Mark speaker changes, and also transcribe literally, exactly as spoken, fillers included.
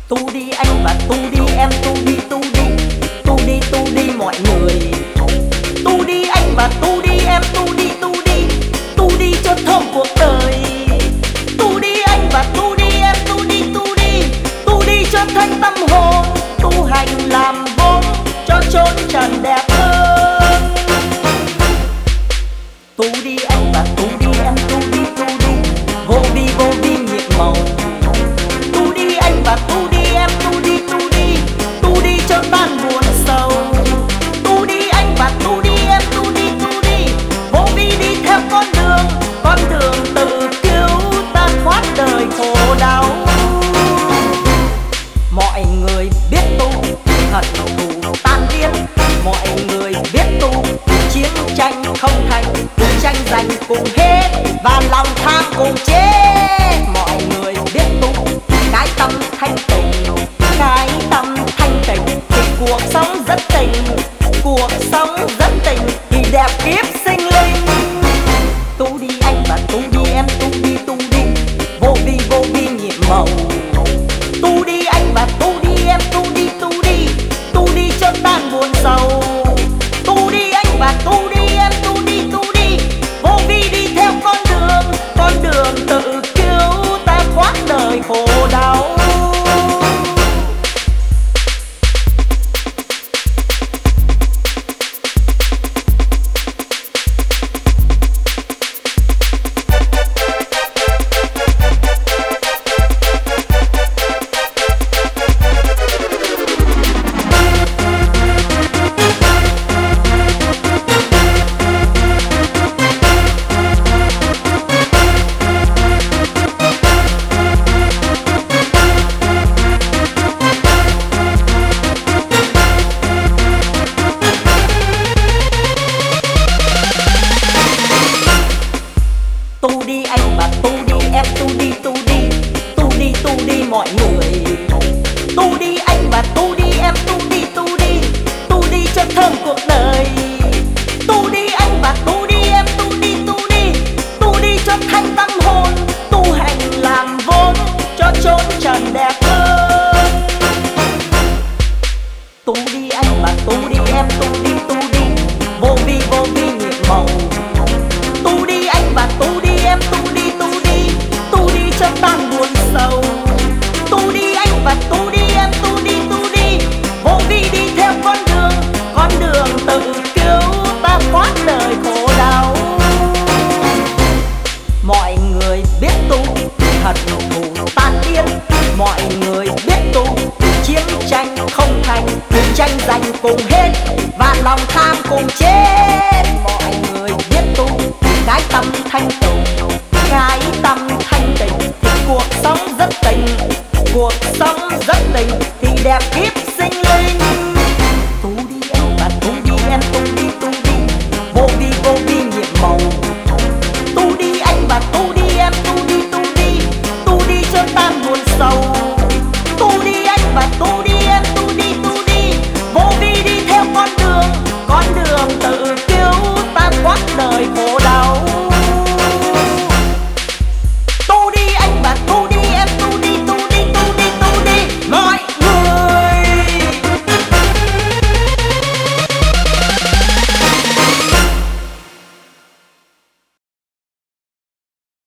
Speaker 1: Tu đi anh và tu đi em, tu đi tu đi, tu đi tu đi mọi người. Tu đi anh và tu đi em, tu đi tu đi, tu đi cho thơm cuộc đời. Tu đi anh và tu đi em, tu đi tu đi, tu đi cho thanh tâm hồn. Tu hành làm vốn cho chốn trần đẹp hơn. Tu đi anh và tu đi em, tu đi tu đi, vô vi vô vi nhiệm màu. Tu đi anh và tu đi em, tu đi tu đi, tu đi cho tan buồn sầu. Tu đi anh và tu đi em, tu đi tu đi, vô vi đi theo con đường, con đường tự cứu ta thoát đời khổ đau. Mọi người biết tu thật thù tan biến, mọi người biết tu chiến tranh không thành, tranh giành cùng hết và lòng tham cùng chết. Mọi người biết tu cái tâm thanh tịnh, cái tâm thanh tịnh thì cuộc sống rất tình, cuộc sống rất tình thì đẹp kiếp sinh linh. Tu đi anh và tu đi em, tu đi tu đi, vô vi vô vi nhiệm màu. Tu đi anh và tu đi em, tu đi tu đi, tu đi cho tan buồn sầu. Tu đi anh và tu đi em, tu đi tu đi, vô vi đi theo con đường, con đường tự cứu ta thoát đời khổ đau. Tu đi anh và tu đi em, tu đi tu đi, tu đi tu đi mọi người. Tu đi anh và tu đi em, tu đi tu đi, tu đi cho thơm cuộc đời. Tu đi anh và tu đi em, tu đi tu đi, tu đi cho thanh tâm hồn. Tu hành làm vốn cho chốn trần đẹp hơn. Tu đi anh và tu đi em, tu đi tu đi, vô vi vô vi nhiệm màu. Tu đi anh và tu đi em, tu đi tu đi, tu đi cho tan buồn sầu. Tu đi anh và tu đi em, tu đi tu đi, vô vi đi theo con đường, con đường tự cứu ta thoát đời khổ đau. Mọi người biết tu thật thù tan biến, mọi người biết tu chiến tranh không thành, tranh giành cùng hết và lòng tham cùng chết. Mọi người biết tu cái tâm thanh tịnh, cái tâm thanh tịnh thì cuộc sống rất tình, cuộc sống rất tình thì đẹp kiếp sinh linh. Tu đi anh và tu đi em, tu đi tu đi, vô vi vô vi nhiệm màu. Tu đi anh và tu đi em, tu đi tu đi, tu đi cho tan buồn sầu.